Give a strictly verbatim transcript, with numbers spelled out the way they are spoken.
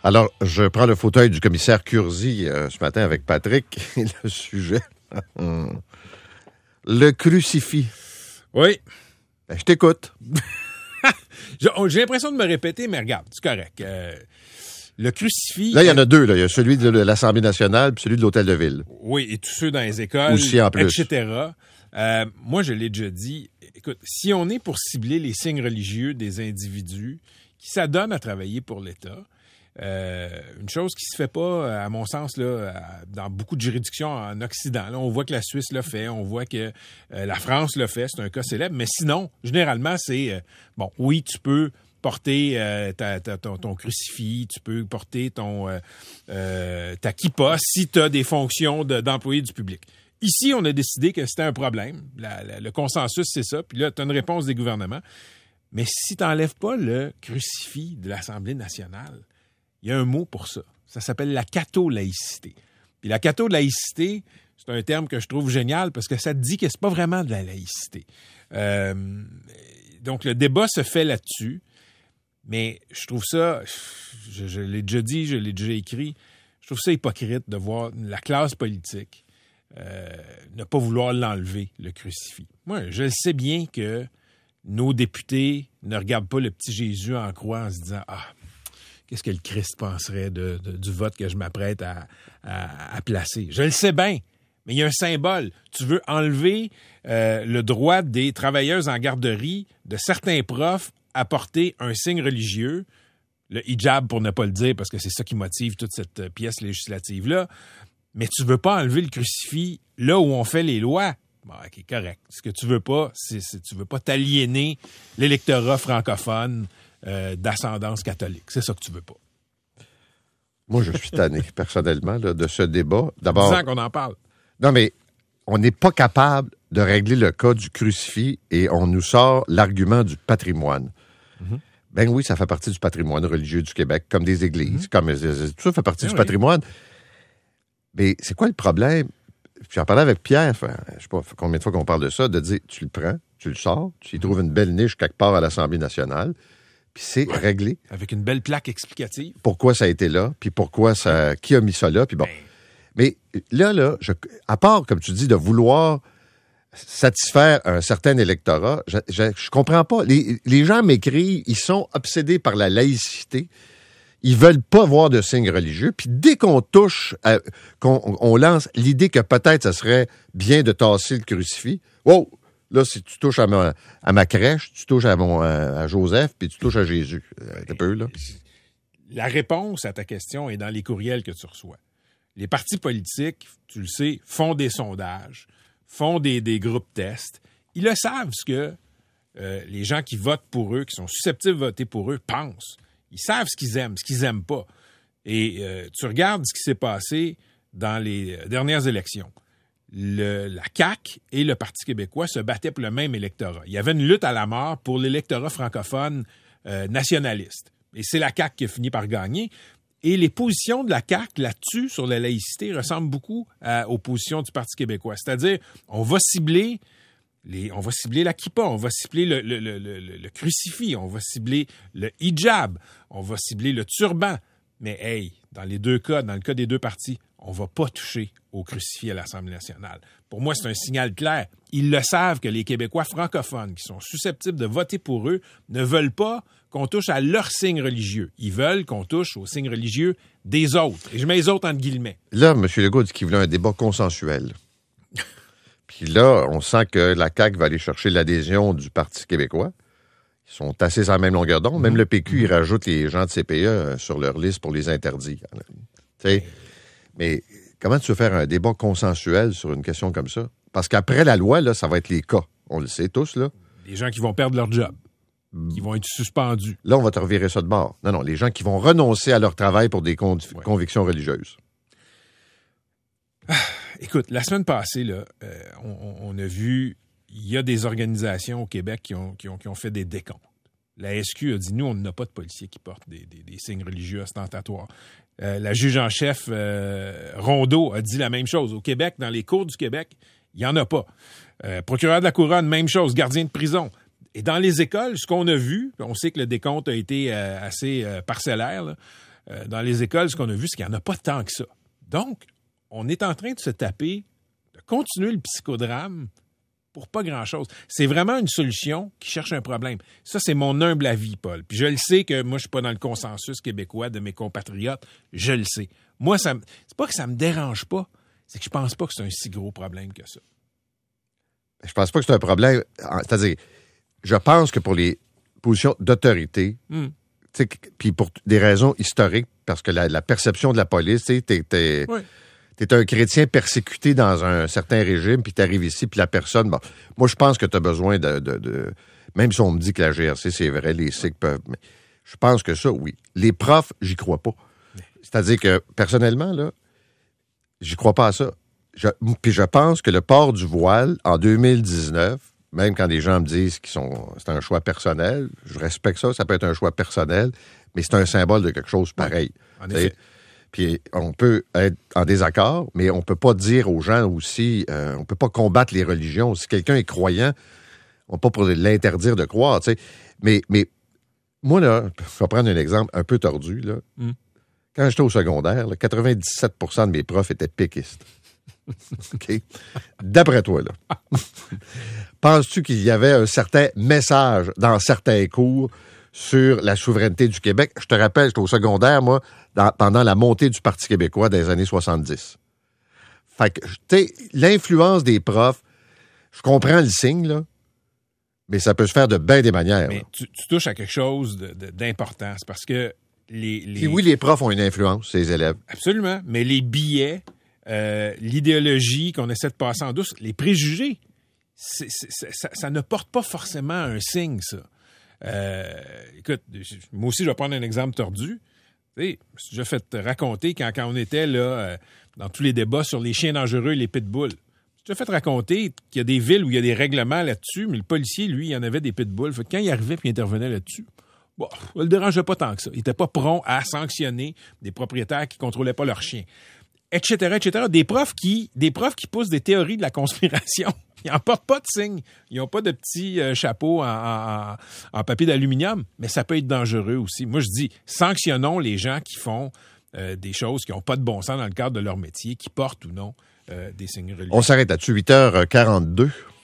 Alors, je prends le fauteuil du commissaire Curzi euh, ce matin avec Patrick. Et le sujet, le crucifix. Oui. Ben, je t'écoute. J'ai l'impression de me répéter, mais regarde, c'est correct. Euh, le crucifix... Là, il y en a deux. Là. Il y a celui de l'Assemblée nationale et celui de l'Hôtel de Ville. Oui, et tous ceux dans les écoles, aussi en plus. et cetera. Euh, moi, je l'ai déjà dit. Écoute, si on est pour cibler les signes religieux des individus qui s'adonnent à travailler pour l'État, euh, une chose qui se fait pas, à mon sens, là, dans beaucoup de juridictions en Occident. Là, on voit que la Suisse l'a fait, on voit que euh, la France l'a fait, c'est un cas célèbre. Mais sinon, généralement, c'est... Euh, bon, oui, tu peux porter euh, ta, ta, ton, ton crucifix, tu peux porter ton euh, euh, ta kippa si tu as des fonctions de, d'employé du public. Ici, on a décidé que c'était un problème. La, la, le consensus, c'est ça. Puis là, tu as une réponse des gouvernements. Mais si tu n'enlèves pas le crucifix de l'Assemblée nationale, il y a un mot pour ça. Ça s'appelle la catho-laïcité. Puis la catho-laïcité, c'est un terme que je trouve génial parce que ça te dit que c'est pas vraiment de la laïcité. Euh, donc, le débat se fait là-dessus. Mais je trouve ça, je, je l'ai déjà dit, je l'ai déjà écrit, je trouve ça hypocrite de voir la classe politique euh, ne pas vouloir l'enlever, le crucifix. Moi, je le sais bien que nos députés ne regardent pas le petit Jésus en croix en se disant « Ah, qu'est-ce que le Christ penserait de, de, du vote que je m'apprête à, à, à placer? » Je le sais bien, mais il y a un symbole. Tu veux enlever euh, le droit des travailleuses en garderie, de certains profs, à porter un signe religieux, le hijab pour ne pas le dire, parce que c'est ça qui motive toute cette pièce législative-là, mais tu veux pas enlever le crucifix là où on fait les lois. Bon, OK, correct. Ce que tu veux pas, c'est, c'est tu veux pas t'aliéner l'électorat francophone euh, d'ascendance catholique. C'est ça que tu veux pas. Moi, je suis tanné, personnellement, là, de ce débat. D'abord, dix ans qu'on en parle. Non, mais on n'est pas capable de régler le cas du crucifix et on nous sort l'argument du patrimoine. Mm-hmm. Ben oui, ça fait partie du patrimoine religieux du Québec, comme des églises, mm-hmm. comme tout ça fait partie ben du oui. patrimoine. Mais c'est quoi le problème? J'en parlais avec Pierre, enfin, je sais pas combien de fois qu'on parle de ça, de dire, tu le prends, tu le sors, tu y trouves une belle niche quelque part à l'Assemblée nationale, puis c'est ouais. réglé. Avec une belle plaque explicative. Pourquoi ça a été là, puis pourquoi ça... Qui a mis ça là, puis bon... Ben... Mais là, là, je, à part, comme tu dis, de vouloir satisfaire un certain électorat, je, je, je comprends pas. Les, les gens m'écrivent, ils sont obsédés par la laïcité. Ils veulent pas voir de signes religieux. Puis dès qu'on touche, à, qu'on on lance l'idée que peut-être ça serait bien de tasser le crucifix, oh, là, si tu touches à ma, à ma crèche, tu touches à, mon, à Joseph, puis tu touches à Jésus. Un peu, là. La réponse à ta question est dans les courriels que tu reçois. Les partis politiques, tu le sais, font des sondages, font des, des groupes tests. Ils le savent, ce que euh, les gens qui votent pour eux, qui sont susceptibles de voter pour eux, pensent. Ils savent ce qu'ils aiment, ce qu'ils n'aiment pas. Et euh, tu regardes ce qui s'est passé dans les dernières élections. Le, la C A Q et le Parti québécois se battaient pour le même électorat. Il y avait une lutte à la mort pour l'électorat francophone euh, nationaliste. Et c'est la C A Q qui a fini par gagner. Et les positions de la C A Q là-dessus, sur la laïcité, ressemblent beaucoup à, aux positions du Parti québécois. C'est-à-dire, on va cibler les, on va cibler la kippa, on va cibler le, le, le, le, le crucifix, on va cibler le hijab, on va cibler le turban. Mais hey, dans les deux cas, dans le cas des deux partis, on va pas toucher au crucifix à l'Assemblée nationale. Pour moi, c'est un signal clair. Ils le savent que les Québécois francophones qui sont susceptibles de voter pour eux ne veulent pas qu'on touche à leurs signes religieux. Ils veulent qu'on touche aux signes religieux des autres. Et je mets les autres entre guillemets. Là, M. Legault dit qu'il voulait un débat consensuel. Puis là, on sent que la C A Q va aller chercher l'adhésion du Parti québécois. Ils sont assez sur la même longueur d'onde. Même mmh. le P Q, mmh. il rajoute les gens de C P E sur leur liste pour les interdire. Tu sais, mais comment tu veux faire un débat consensuel sur une question comme ça? Parce qu'après la loi, là, ça va être les cas. On le sait tous, là. Les gens qui vont perdre leur job, qui vont être suspendus. Là, on va te revirer ça de bord. Non, non, les gens qui vont renoncer à leur travail pour des con- ouais. convictions religieuses. Ah, écoute, la semaine passée, là, euh, on, on a vu, il y a des organisations au Québec qui ont, qui ont, qui ont fait des décomptes. La S Q a dit, nous, on n'a pas de policiers qui portent des, des, des signes religieux ostentatoires. Euh, la juge en chef euh, Rondeau a dit la même chose. Au Québec, dans les cours du Québec, il n'y en a pas. Euh, procureur de la Couronne, même chose. Gardien de prison. Et dans les écoles, ce qu'on a vu, on sait que le décompte a été euh, assez euh, parcellaire, là, euh, dans les écoles, ce qu'on a vu, c'est qu'il n'y en a pas tant que ça. Donc, on est en train de se taper, de continuer le psychodrame pour pas grand-chose. C'est vraiment une solution qui cherche un problème. Ça, c'est mon humble avis, Paul. Puis je le sais que moi, je suis pas dans le consensus québécois de mes compatriotes. Je le sais. Moi, ça, c'est pas que ça me dérange pas, c'est que je pense pas que c'est un si gros problème que ça. Je pense pas que c'est un problème. C'est-à-dire, je pense que pour les positions d'autorité, mm. puis pour des raisons historiques, parce que la, la perception de la police, tu sais, t'es, t'es, oui. t'es un chrétien persécuté dans un certain régime, puis t'arrives ici, puis la personne... Bon, moi, je pense que t'as besoin de, de, de... Même si on me dit que la G R C, c'est vrai, les S I C peuvent... Mais je pense que ça, oui. Les profs, j'y crois pas. C'est-à-dire que, personnellement, là, j'y crois pas à ça. Je, puis je pense que le port du voile, en deux mille dix-neuf, même quand des gens me disent que c'est un choix personnel, je respecte ça, ça peut être un choix personnel, mais c'est un symbole de quelque chose pareil. En effet. Puis on peut être en désaccord, mais on peut pas dire aux gens aussi, euh, on peut pas combattre les religions. Si quelqu'un est croyant, on peut pas pour l'interdire de croire, tu sais. Mais, mais moi, là, je vais prendre un exemple un peu tordu, là. Mm. Quand j'étais au secondaire, là, quatre-vingt-dix-sept pour cent de mes profs étaient péquistes. OK? D'après toi, là, penses-tu qu'il y avait un certain message dans certains cours sur la souveraineté du Québec? Je te rappelle, j'étais au secondaire, moi, dans, pendant la montée du Parti québécois des années soixante-dix. Fait que, tu sais, l'influence des profs, je comprends le signe, là, mais ça peut se faire de bien des manières. Mais tu, tu touches à quelque chose de, de, d'important. C'est parce que les... les... Puis oui, les profs ont une influence, ces élèves. Absolument, mais les billets... Euh, l'idéologie qu'on essaie de passer en douce, les préjugés, c'est, c'est, c'est, ça, ça ne porte pas forcément un signe, ça. Euh, écoute, moi aussi, je vais prendre un exemple tordu. Tu sais, je me suis déjà fait raconter quand, quand on était là euh, dans tous les débats sur les chiens dangereux et les pitbulls. Je me suis déjà fait raconter qu'il y a des villes où il y a des règlements là-dessus, mais le policier, lui, il en avait des pitbulls. Fait que quand il arrivait et il intervenait là-dessus, bon, ça le dérangeait pas tant que ça. Il n'était pas prompt à sanctionner des propriétaires qui ne contrôlaient pas leurs chiens. Etc., et cetera. Des profs qui, des profs qui poussent des théories de la conspiration. Ils n'en portent pas de signes. Ils n'ont pas de petits euh, chapeaux en, en, en papier d'aluminium, mais ça peut être dangereux aussi. Moi, je dis, sanctionnons les gens qui font euh, des choses qui n'ont pas de bon sens dans le cadre de leur métier, qui portent ou non euh, des signes religieux. On s'arrête là-dessus, huit heures quarante-deux.